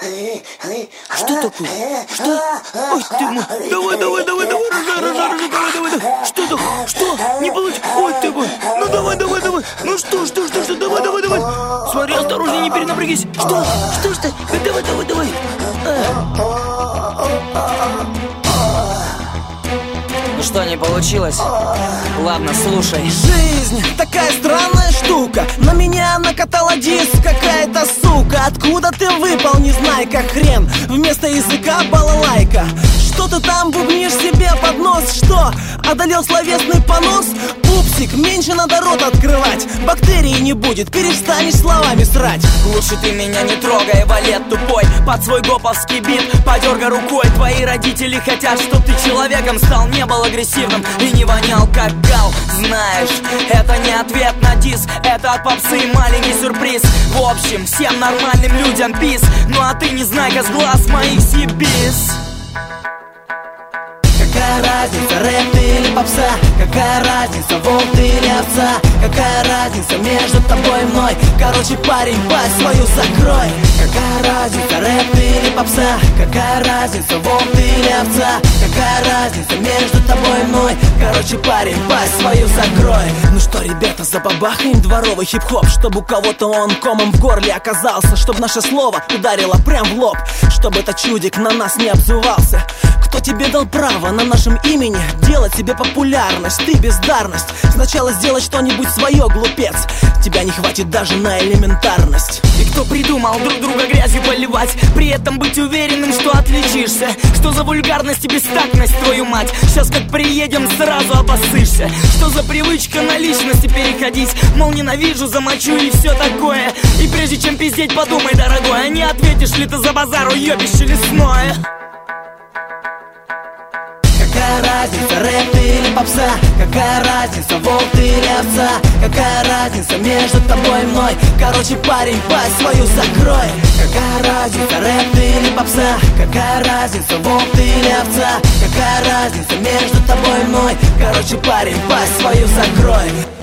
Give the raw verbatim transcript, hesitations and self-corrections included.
Что такое? Что? Ой, ты мой. Давай, давай, давай, давай, рожай, рожай, рожай, давай, давай, давай. Что такое? Что? Не получится. Ой, ты мой. Ну давай, давай, давай. Ну что, что, что, что, давай, давай, давай. Смотри, осторожнее, не перенапрягись. Что? Что, что? Давай, давай, давай. Ну что, не получилось? Ладно, слушай. Жизнь такая странная штука. На меня накатала диск какая-то сука. Откуда ты выпал, не знай, как хрен. Вместо языка балалайка. Что ты там бубнишь себе под нос? Что, одолел словесный понос? Пупсик, меньше надо рот открывать. Бактерий не будет, перестанешь словами срать. Лучше ты меня не трогай, валет тупой. Под свой гоповский бит подергай рукой. Твои родители хотят, чтоб ты человеком стал. Не был агрессивным и не вонял как гал. Знаешь, это не ответ на диск, это от попсы маленький сюрприз. В общем, всем нормальным людям пис. Ну а ты не знай-ка с глаз моих сибис. Какая разница, рэп или попса? Какая разница, волк или овца? Какая разница между тобой и мной? Короче, парень, пасть свою закрой. Какая разница, рэп или попса? Какая разница, волк или овца? Какая разница между тобой и мной? Короче, парень, пасть свою закрой. Ну что, ребята, забабахаем дворовый хип-хоп, чтобы у кого-то он комом в горле оказался, чтобы наше слово ударило прям в лоб, чтобы этот чудик на нас не обзывался. Кто тебе дал право на нашем имени делать себе популярность? Ты бездарность. Сначала сделай что-нибудь свое, глупец. Тебя не хватит даже на элементарность. И кто придумал друг друга грязью поливать, при этом быть уверенным, что отличишься? Что за вульгарность и бестактность, твою мать? Сейчас как приедем, сразу обоссышься. Что за привычка на личности переходить? Мол, ненавижу, замочу и все такое. И прежде чем пиздеть, подумай, дорогой, а не ответишь ли ты за базар, уебище лесное? Какая разница, рэп или попса? Какая разница, волк или овца? Какая разница между тобой и мной? Короче, парень, пасть свою закрой. Какая разница, рэп или попса? Какая разница, волк или овца? Какая разница между тобой и мной? Короче, парень, пасть свою закрой.